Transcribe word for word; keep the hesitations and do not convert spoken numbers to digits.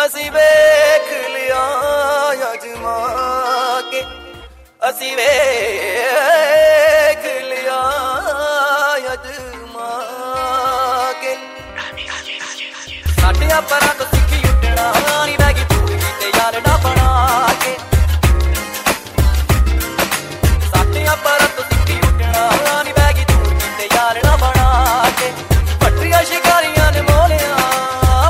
ਅਸੀਂ ਵੇਖ ਲਿਆ ਅਜਮਾ ਕੇ, ਅਸੀਂ ਵੇਖ ਲਿਆ ਅਜਮਾ ਕੇ। ਸਾਡਿਆਂ ਪਰਾਂ ਤੋਂ ਸਿੱਖੀ ਉੱਡਣਾ ਨੀ